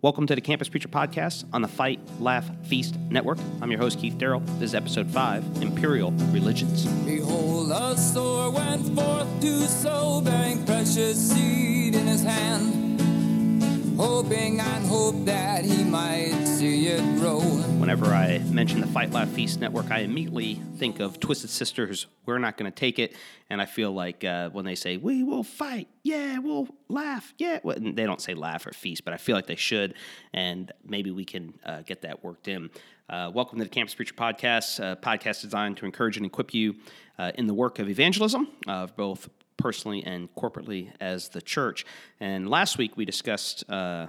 Welcome to the Campus Preacher Podcast on the Fight, Laugh, Feast Network. I'm your host, Keith Darrell. This is episode 5, Imperial Religions. Behold, a sower went forth to sow, bearing precious seed in his hand, hoping and hope that he might see it grow. Whenever I mention the Fight, Laugh, Feast Network, I immediately think of Twisted Sister's We're Not Going to Take It, and I feel like when they say, we will fight, yeah, we'll laugh, yeah, well, they don't say laugh or feast, but I feel like they should, and maybe we can get that worked in. Welcome to the Campus Preacher Podcast, a podcast designed to encourage and equip you in the work of evangelism, both personally and corporately as the church. And last week we discussed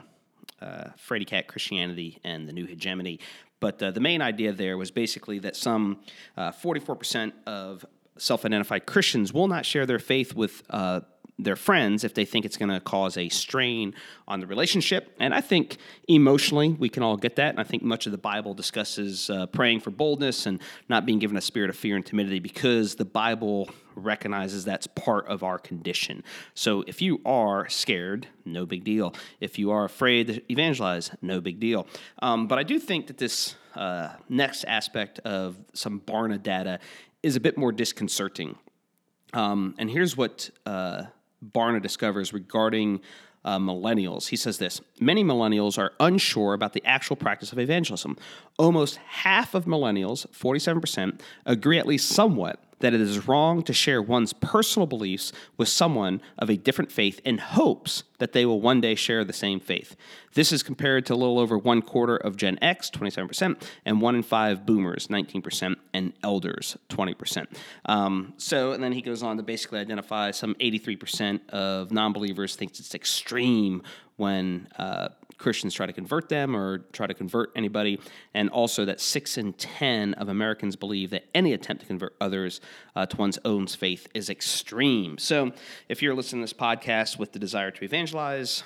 Frady Cat Christianity and the New Hegemony. But the main idea there was basically that some 44% of self-identified Christians will not share their faith with their friends if they think it's going to cause a strain on the relationship. And I think emotionally we can all get that. And I think much of the Bible discusses praying for boldness and not being given a spirit of fear and timidity because the Bible recognizes that's part of our condition. So if you are scared, no big deal. If you are afraid to evangelize, no big deal. But I do think that this next aspect of some Barna data is a bit more disconcerting. And here's what Barna discovers regarding millennials. He says this: many millennials are unsure about the actual practice of evangelism. Almost half of millennials, 47%, agree at least somewhat that it is wrong to share one's personal beliefs with someone of a different faith in hopes that they will one day share the same faith. This is compared to a little over 1/4 of Gen X, 27%, and 1 in 5 boomers, 19%, and elders, 20%. And then he goes on to basically identify some 83% of non-believers thinks it's extreme when Christians try to convert them or try to convert anybody, and also that 6 in 10 of Americans believe that any attempt to convert others to one's own faith is extreme. So if you're listening to this podcast with the desire to evangelize,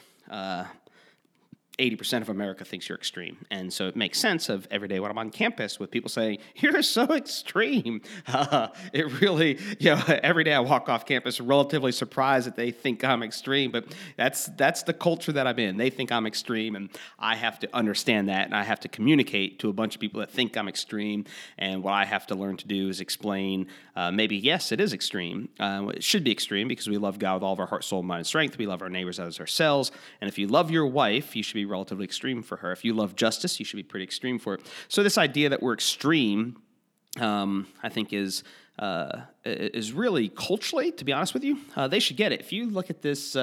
80% of America thinks you're extreme. And so it makes sense of every day when I'm on campus with people saying, you're so extreme. It really, every day I walk off campus relatively surprised that they think I'm extreme, but that's the culture that I'm in. They think I'm extreme, and I have to understand that, and I have to communicate to a bunch of people that think I'm extreme, and what I have to learn to do is explain, maybe, yes, it is extreme. It should be extreme because we love God with all of our heart, soul, mind, and strength. We love our neighbors as ourselves, and if you love your wife, you should be relatively extreme for her. If you love justice, you should be pretty extreme for it. So this idea that we're extreme, I think is really culturally, to be honest with you, they should get it. If you look at this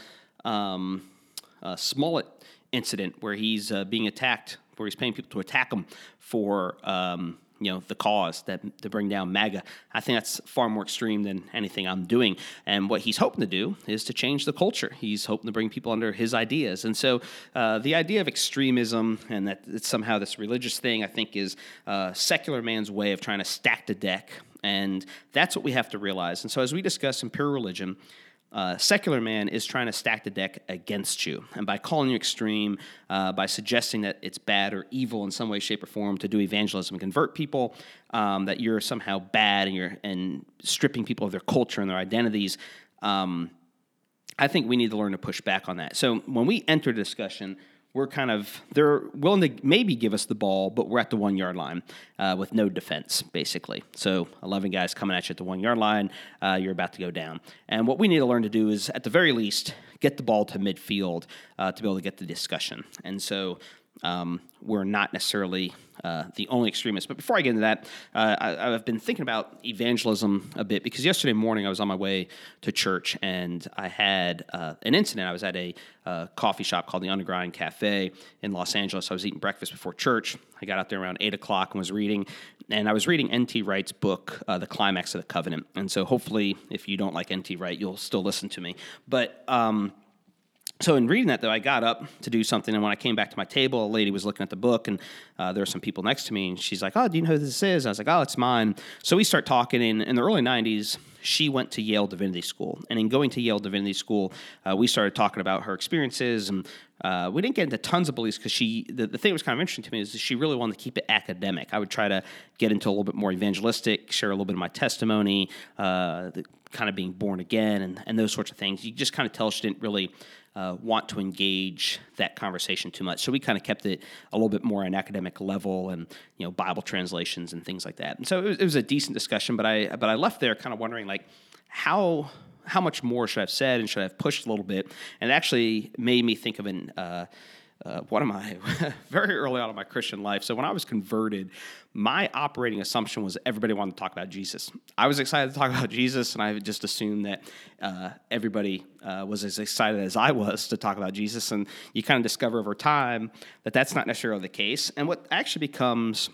Smollett incident where he's being attacked, where he's paying people to attack him for the cause to bring down MAGA. I think that's far more extreme than anything I'm doing. And what he's hoping to do is to change the culture. He's hoping to bring people under his ideas. And so the idea of extremism and that it's somehow this religious thing, I think, is secular man's way of trying to stack the deck. And that's what we have to realize. And so as we discuss imperial religion, secular man is trying to stack the deck against you. And by calling you extreme, by suggesting that it's bad or evil in some way, shape, or form to do evangelism and convert people, that you're somehow bad and stripping people of their culture and their identities, I think we need to learn to push back on that. So when we enter the discussion, they're willing to maybe give us the ball, but we're at the 1-yard line with no defense, basically. So 11 guys coming at you at the 1-yard line, you're about to go down. And what we need to learn to do is, at the very least, get the ball to midfield to be able to get the discussion. And so we're not necessarily the only extremists. But before I get into that, I've been thinking about evangelism a bit because yesterday morning I was on my way to church and I had an incident. I was at a coffee shop called the Underground Cafe in Los Angeles. I was eating breakfast before church. I got out there around 8 o'clock and was reading. And I was reading N.T. Wright's book, The Climax of the Covenant. And so hopefully if you don't like N.T. Wright, you'll still listen to me. But so in reading that, though, I got up to do something, and when I came back to my table, a lady was looking at the book, and there were some people next to me, and she's like, oh, do you know who this is? And I was like, oh, it's mine. So we start talking. In the early 90s, she went to Yale Divinity School, and in going to Yale Divinity School, we started talking about her experiences, and we didn't get into tons of beliefs because the thing that was kind of interesting to me is that she really wanted to keep it academic. I would try to get into a little bit more evangelistic, share a little bit of my testimony, the kind of being born again, and those sorts of things. You just kind of tell she didn't really want to engage that conversation too much. So we kind of kept it a little bit more on an academic level and, Bible translations and things like that. And so it was a decent discussion, but I left there kind of wondering, like, how much more should I have said and should I have pushed a little bit? And it actually made me think of one of my very early on in my Christian life. So when I was converted, my operating assumption was everybody wanted to talk about Jesus. I was excited to talk about Jesus, and I just assumed that everybody was as excited as I was to talk about Jesus. And you kind of discover over time that that's not necessarily the case. And what actually becomes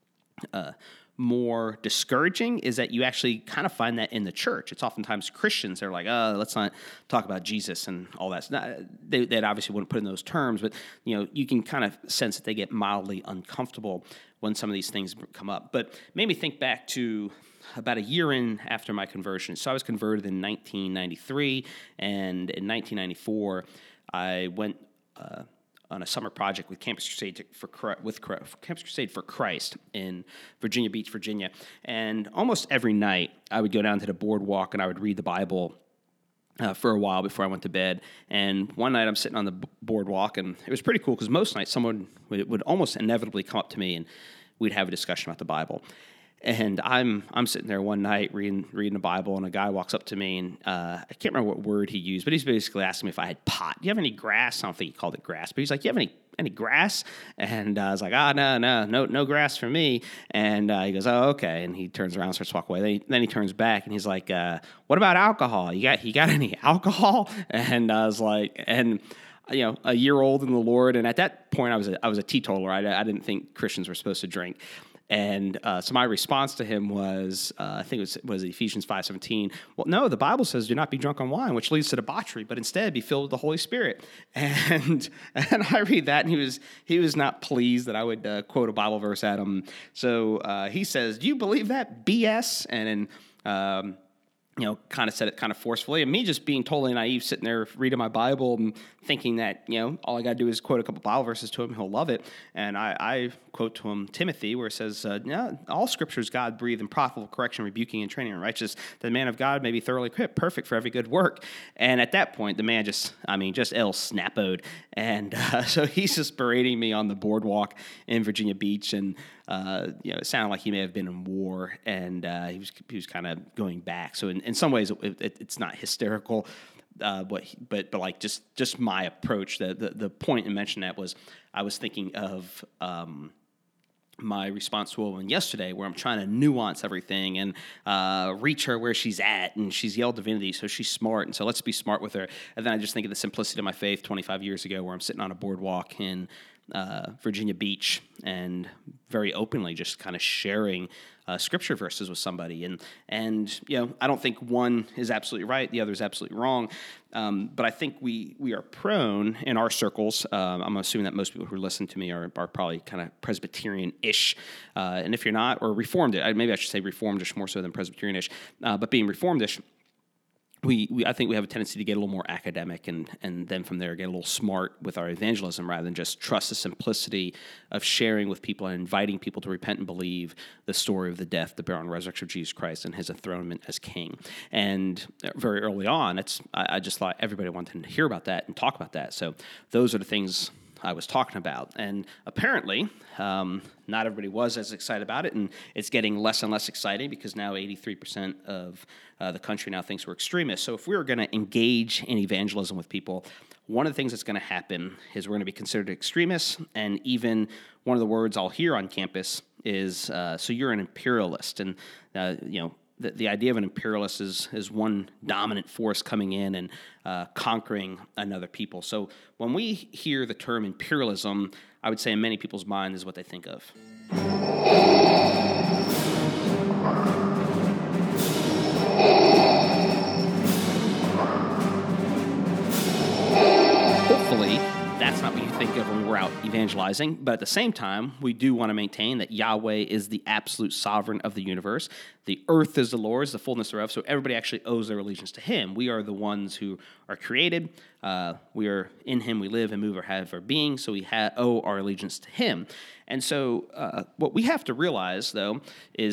more discouraging is that you actually kind of find that in the church. It's oftentimes Christians that are like, let's not talk about Jesus and all that. They obviously wouldn't put it in those terms, but you can kind of sense that they get mildly uncomfortable when some of these things come up. But it made me think back to about a year in after my conversion. So I was converted in 1993, and in 1994, I went on a summer project with Campus Crusade for Christ in Virginia Beach, Virginia. And almost every night, I would go down to the boardwalk and I would read the Bible for a while before I went to bed. And one night I'm sitting on the boardwalk, and it was pretty cool because most nights someone would almost inevitably come up to me and we'd have a discussion about the Bible. And I'm sitting there one night reading the Bible, and a guy walks up to me, and I can't remember what word he used, but he's basically asking me if I had pot. Do you have any grass? I don't think he called it grass, but he's like, "Do you have any grass?" And I was like, no grass for me. And he goes, "Oh, okay." And he turns around and starts walking away. Then he turns back, and he's like, "What about alcohol? You got any alcohol?" And I was like, a year old in the Lord, and at that point I was a teetotaler. I didn't think Christians were supposed to drink. And so my response to him was, I think it was Ephesians 5:17. Well, no, the Bible says do not be drunk on wine, which leads to debauchery, but instead be filled with the Holy Spirit. And I read that, and he was not pleased that I would quote a Bible verse at him. So he says, "Do you believe that BS?" And then kind of said it kind of forcefully. And me just being totally naive, sitting there reading my Bible and thinking that, all I got to do is quote a couple Bible verses to him, he'll love it. And I quote to him Timothy, where it says, all scripture is God-breathed and profitable for correction, rebuking, and training in righteousness, that the man of God may be thoroughly equipped, perfect for every good work. And at that point, the man just snap-o'd. And so he's just berating me on the boardwalk in Virginia Beach. And, it sounded like he may have been in war, and he was kind of going back. So in some ways, it's not hysterical, but like just my approach. The point in mentioning that was I was thinking of my response to a woman yesterday, where I'm trying to nuance everything and reach her where she's at, and she's yelled divinity, so she's smart, and so let's be smart with her. And then I just think of the simplicity of my faith 25 years ago, where I'm sitting on a boardwalk in Virginia Beach and very openly just kind of sharing scripture verses with somebody. And I don't think one is absolutely right, the other is absolutely wrong. But I think we are prone in our circles. I'm assuming that most people who listen to me are probably kind of Presbyterian-ish. And if you're not, or Reformed, maybe I should say Reformed-ish more so than Presbyterian-ish. But being Reformed-ish, I think we have a tendency to get a little more academic and then from there get a little smart with our evangelism rather than just trust the simplicity of sharing with people and inviting people to repent and believe the story of the death, the burial, and resurrection of Jesus Christ and his enthronement as king. And very early on, I just thought everybody wanted to hear about that and talk about that. So those are the things I was talking about. And apparently, not everybody was as excited about it, and it's getting less and less exciting because now 83% of the country now thinks we're extremists. So if we were going to engage in evangelism with people, one of the things that's going to happen is we're going to be considered extremists, and even one of the words I'll hear on campus is, so you're an imperialist. And, the idea of an imperialist is one dominant force coming in and conquering another people. So when we hear the term imperialism, I would say in many people's mind is what they think of. Hopefully, that's not what you think of when we're out evangelizing, but at the same time, we do want to maintain that Yahweh is the absolute sovereign of the universe. The earth is the Lord's, the fullness thereof, so everybody actually owes their allegiance to him. We are the ones who are created. We are in him, we live and move or have our being, so we owe our allegiance to him. And so what we have to realize, though, is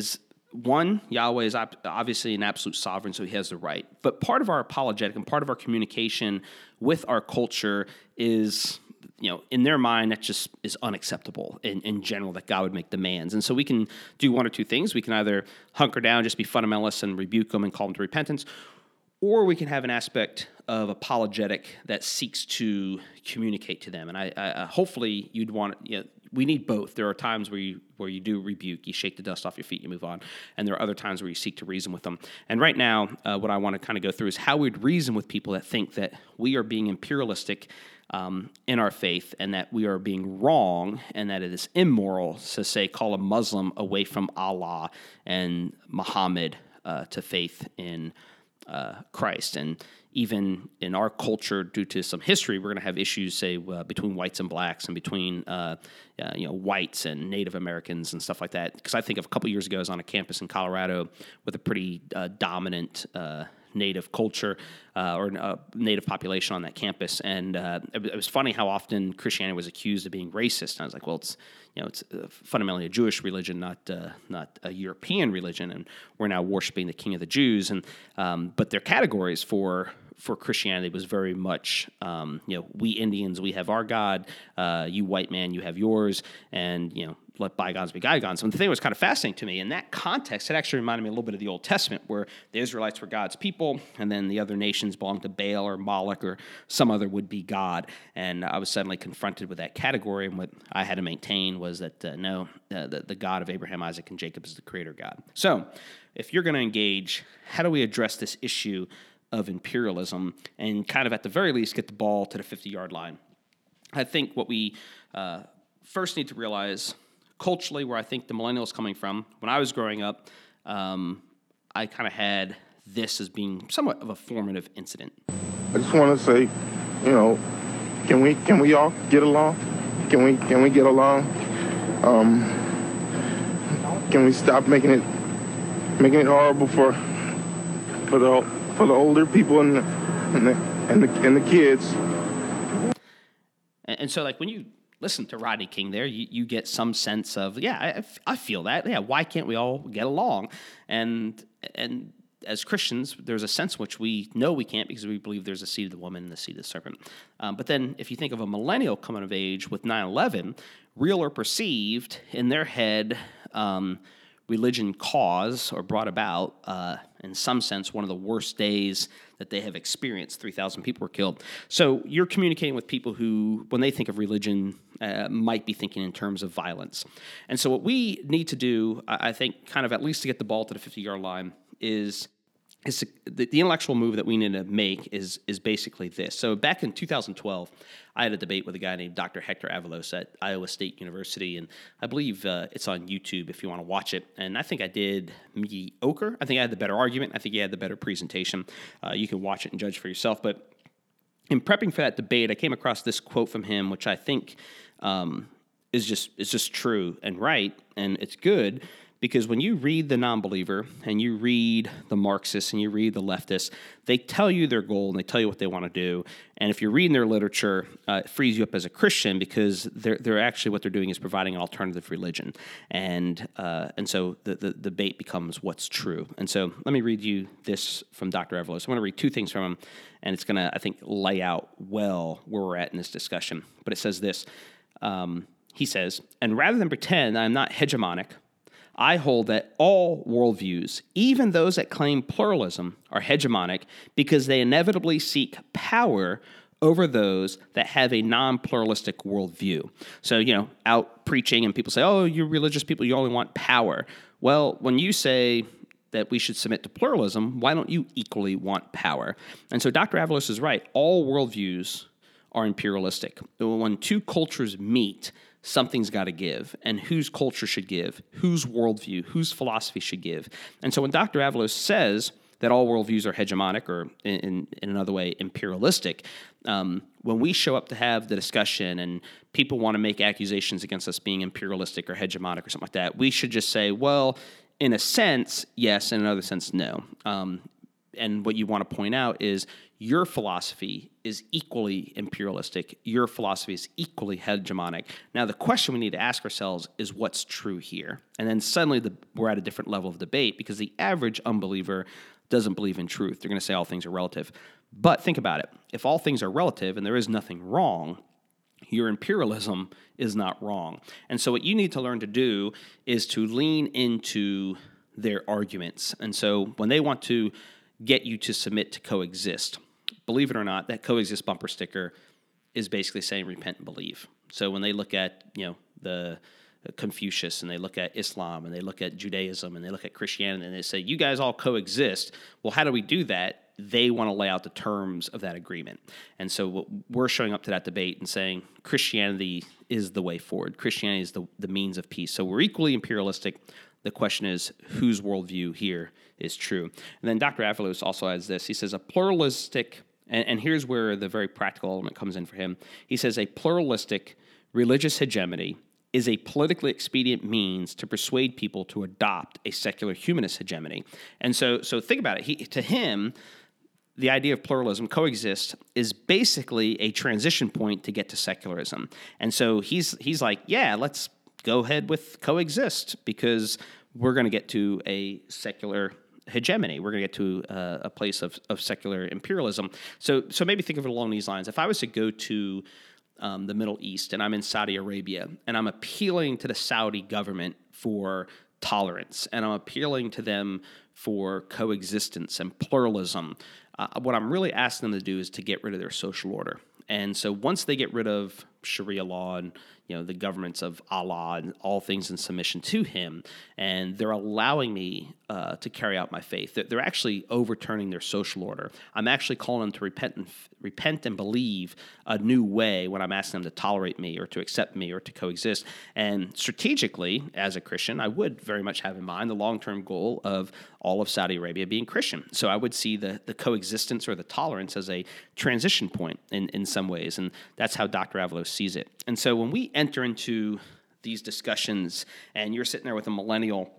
one, Yahweh is obviously an absolute sovereign, so he has the right. But part of our apologetic and part of our communication with our culture is, in their mind, that just is unacceptable in general, that God would make demands. And so we can do one or two things. We can either hunker down, just be fundamentalists and rebuke them and call them to repentance, or we can have an aspect of apologetic that seeks to communicate to them. And I hopefully you'd want, we need both. There are times where you do rebuke, you shake the dust off your feet, you move on. And there are other times where you seek to reason with them. And right now, what I want to kind of go through is how we'd reason with people that think that we are being imperialistic in our faith, and that we are being wrong, and that it is immoral to say, call a Muslim away from Allah and Muhammad to faith in Christ. And even in our culture, due to some history, we're going to have issues, say, between whites and blacks, and between whites and Native Americans and stuff like that. Because I think of a couple years ago, I was on a campus in Colorado with a pretty dominant Native culture or Native population on that campus, and it was funny how often Christianity was accused of being racist. And I was like, well, it's fundamentally a Jewish religion, not a European religion, and we're now worshiping the King of the Jews. And but their categories for Christianity was very much, we Indians, we have our God, you white man, you have yours, and let bygones be bygones. And the thing that was kind of fascinating to me in that context, it actually reminded me a little bit of the Old Testament, where the Israelites were God's people, and then the other nations belonged to Baal or Moloch or some other would-be god. And I was suddenly confronted with that category, and what I had to maintain was that the God of Abraham, Isaac, and Jacob is the creator God. So if you're going to engage, how do we address this issue of imperialism and kind of at the very least get the ball to the 50-yard line? I think what we first need to realize culturally, where I think the millennials coming from, when I was growing up, I kind of had this as being somewhat of a formative incident. I just want to say, can we all get along? Can we get along? Can we stop making it horrible for the older people and the kids? And so, like, when you listen to Rodney King there, you get some sense of, I feel that. Yeah, why can't we all get along? And as Christians, there's a sense in which we know we can't, because we believe there's a seed of the woman and the seed of the serpent. But then if you think of a millennial coming of age with 9/11, real or perceived, in their head, religion caused or brought about, in some sense, one of the worst days that they have experienced. 3,000 people were killed. So you're communicating with people who, when they think of religion, might be thinking in terms of violence. And so what we need to do, I think, kind of at least to get the ball to the 50-yard line, is the intellectual move that we need to make is basically this. So back in 2012, I had a debate with a guy named Dr. Hector Avalos at Iowa State University, and I believe it's on YouTube if you want to watch it. And I think I did mediocre. I think I had the better argument. I think he had the better presentation. You can watch it and judge for yourself. But in prepping for that debate, I came across this quote from him, which I think is just true and right, and it's good. Because when you read the non-believer and you read the Marxists and you read the leftists, they tell you their goal and they tell you what they want to do. And if you're reading their literature, it frees you up as a Christian, because they're actually, what they're doing is providing an alternative religion. And so the debate becomes what's true. And so let me read you this from Dr. Avalos. I'm going to read two things from him, and it's going to, I think, lay out well where we're at in this discussion. But it says this. He says, "And rather than pretend I'm not hegemonic, I hold that all worldviews, even those that claim pluralism, are hegemonic because they inevitably seek power over those that have a non-pluralistic worldview." So, out preaching and people say, oh, you religious people, you only want power. Well, when you say that we should submit to pluralism, why don't you equally want power? And so Dr. Avalos is right. All worldviews are imperialistic. When two cultures meet, something's got to give, and whose culture should give, whose worldview, whose philosophy should give. And so when Dr. Avalos says that all worldviews are hegemonic, or in another way, imperialistic, when we show up to have the discussion and people want to make accusations against us being imperialistic or hegemonic or something like that, we should just say, well, in a sense, yes, in another sense, no. And what you want to point out is your philosophy is equally imperialistic. Your philosophy is equally hegemonic. Now, the question we need to ask ourselves is what's true here? And then suddenly we're at a different level of debate because the average unbeliever doesn't believe in truth. They're going to say all things are relative. But think about it. If all things are relative and there is nothing wrong, your imperialism is not wrong. And so what you need to learn to do is to lean into their arguments. And so when they want to get you to submit to coexist, believe it or not, that coexist bumper sticker is basically saying repent and believe. So when they look at, the Confucius and they look at Islam and they look at Judaism and they look at Christianity and they say, you guys all coexist. Well, how do we do that? They want to lay out the terms of that agreement. And so we're showing up to that debate and saying Christianity is the way forward. Christianity is the means of peace. So we're equally imperialistic. The question is, whose worldview here is true? And then Dr. Avalos also has this. He says a pluralistic, and here's where the very practical element comes in for him. He says a pluralistic religious hegemony is a politically expedient means to persuade people to adopt a secular humanist hegemony. And so think about it. To him, the idea of pluralism, coexist, is basically a transition point to get to secularism. And so he's like, yeah, let's go ahead with coexist because we're going to get to a secular hegemony. We're going to get to a place of secular imperialism. So maybe think of it along these lines. If I was to go to the Middle East and I'm in Saudi Arabia and I'm appealing to the Saudi government for tolerance and I'm appealing to them for coexistence and pluralism, what I'm really asking them to do is to get rid of their social order. And so once they get rid of Sharia law and the governments of Allah and all things in submission to him, and they're allowing me to carry out my faith, they're actually overturning their social order. I'm actually calling them to repent and believe a new way when I'm asking them to tolerate me or to accept me or to coexist. And strategically, as a Christian, I would very much have in mind the long-term goal of all of Saudi Arabia being Christian. So I would see the coexistence or the tolerance as a transition point in some ways, and that's how Dr. Avalos sees it. And so when we enter into these discussions and you're sitting there with a millennial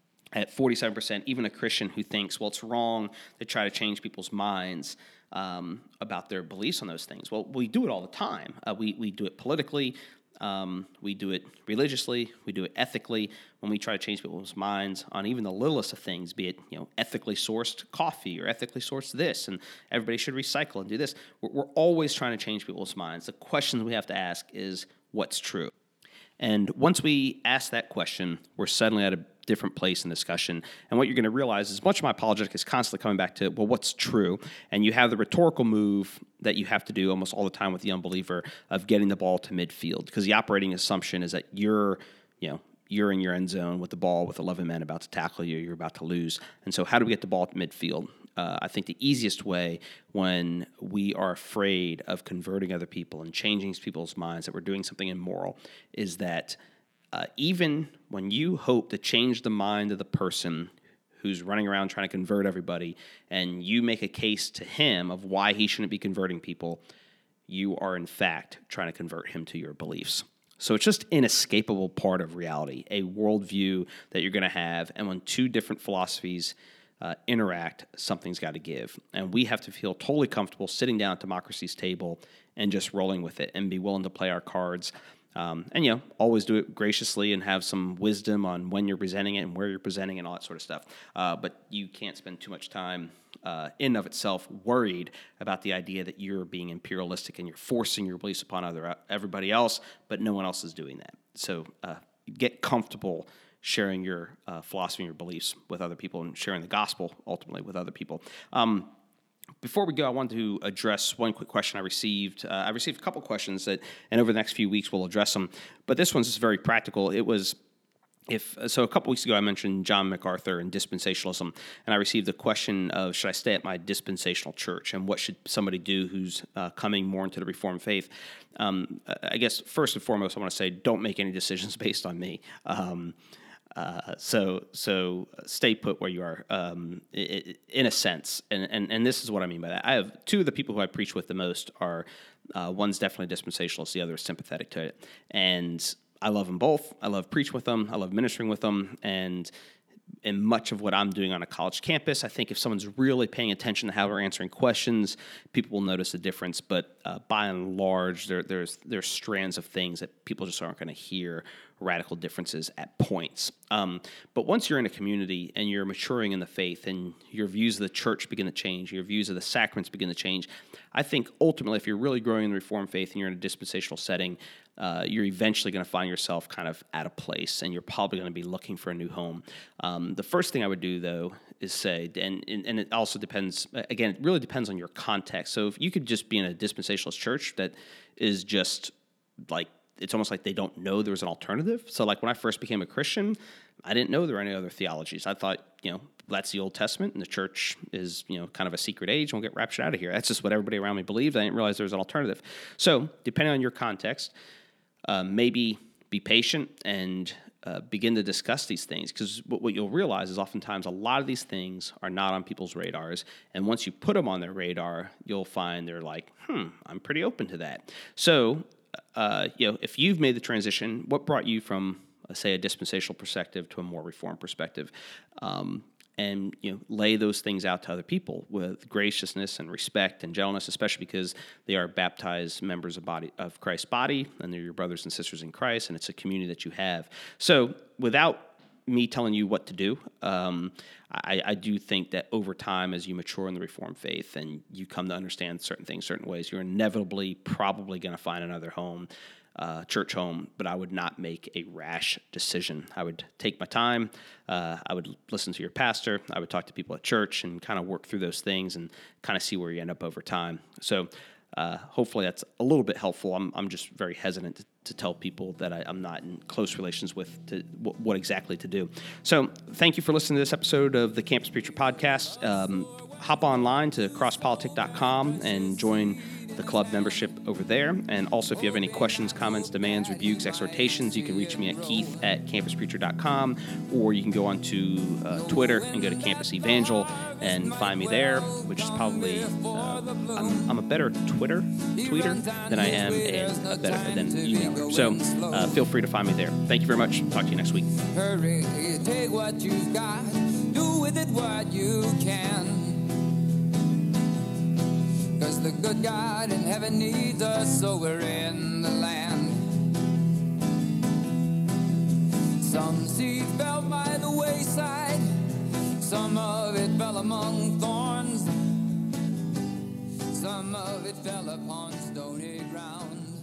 at 47%, even a Christian who thinks, well, it's wrong to try to change people's minds about their beliefs on those things. Well, we do it all the time. We do it politically. We do it religiously. We do it ethically. When we try to change people's minds on even the littlest of things, be it ethically sourced coffee or ethically sourced this, and everybody should recycle and do this. We're always trying to change people's minds. The question we have to ask is what's true. And once we ask that question, we're suddenly at a different place in discussion. And what you're going to realize is much of my apologetic is constantly coming back to, well, what's true? And you have the rhetorical move that you have to do almost all the time with the unbeliever of getting the ball to midfield, because the operating assumption is that you're in your end zone with the ball with 11 men about to tackle you, you're about to lose. And so how do we get the ball to midfield? I think the easiest way when we are afraid of converting other people and changing people's minds that we're doing something immoral is that even when you hope to change the mind of the person who's running around trying to convert everybody and you make a case to him of why he shouldn't be converting people, you are in fact trying to convert him to your beliefs. So it's just an inescapable part of reality, a worldview that you're going to have. And when two different philosophies interact, something's got to give. And we have to feel totally comfortable sitting down at democracy's table and just rolling with it and be willing to play our cards. And always do it graciously and have some wisdom on when you're presenting it and where you're presenting it and all that sort of stuff. But you can't spend too much time in and of itself worried about the idea that you're being imperialistic and you're forcing your beliefs upon everybody else, but no one else is doing that. So get comfortable sharing your philosophy and your beliefs with other people and sharing the gospel ultimately with other people. Before we go, I wanted to address one quick question I received. I received a couple questions and over the next few weeks we'll address them. But this one's just very practical. It was, a couple weeks ago I mentioned John MacArthur and dispensationalism, and I received the question of, should I stay at my dispensational church, and what should somebody do who's coming more into the Reformed faith? I guess first and foremost I want to say, don't make any decisions based on me. So stay put where you are, in a sense, and this is what I mean by that. I have two of the people who I preach with the most are, one's definitely dispensationalist, the other is sympathetic to it, and I love them both. I love preaching with them. I love ministering with them, and in much of what I'm doing on a college campus. I think if someone's really paying attention to how we're answering questions, people will notice a difference. But by and large, there's strands of things that people just aren't going to hear radical differences at points. But once you're in a community and you're maturing in the faith and your views of the church begin to change, your views of the sacraments begin to change, I think ultimately if you're really growing in the Reformed faith and you're in a dispensational setting, you're eventually going to find yourself kind of at a place, and you're probably going to be looking for a new home. The first thing I would do, though, is say, and it also depends, again, it really depends on your context. So if you could just be in a dispensationalist church that is just like, it's almost like they don't know there's an alternative. So like when I first became a Christian, I didn't know there were any other theologies. I thought, that's the Old Testament, and the church is, kind of a secret age, and we'll get raptured out of here. That's just what everybody around me believed. I didn't realize there was an alternative. So depending on your context, maybe be patient and begin to discuss these things, because what you'll realize is oftentimes a lot of these things are not on people's radars, and once you put them on their radar, you'll find they're like, I'm pretty open to that. So, if you've made the transition, what brought you from, say, a dispensational perspective to a more Reformed perspective? And lay those things out to other people with graciousness and respect and gentleness, especially because they are baptized members of Christ's body, and they're your brothers and sisters in Christ, and it's a community that you have. So without me telling you what to do, I do think that over time, as you mature in the Reformed faith and you come to understand certain things certain ways, you're inevitably probably going to find another home, church home, but I would not make a rash decision. I would take my time. I would listen to your pastor. I would talk to people at church and kind of work through those things and kind of see where you end up over time. So hopefully that's a little bit helpful. I'm just very hesitant to tell people that I'm not in close relations with what exactly to do. So thank you for listening to this episode of the Campus Preacher Podcast. Hop online to crosspolitic.com and join the club membership over there. And also, if you have any questions, comments, demands, rebukes, exhortations, you can reach me at keith@campuspreacher.com, or you can go on to Twitter and go to Campus Evangel and find me there, which is probably, I'm a better tweeter than I am than emailer. So feel free to find me there. Thank you very much. Talk to you next week. Hurry, take what you've got, do with it what you can. 'Cause the good God in heaven needs us, so we're in the land. Some seed fell by the wayside, some of it fell among thorns, some of it fell upon stony ground.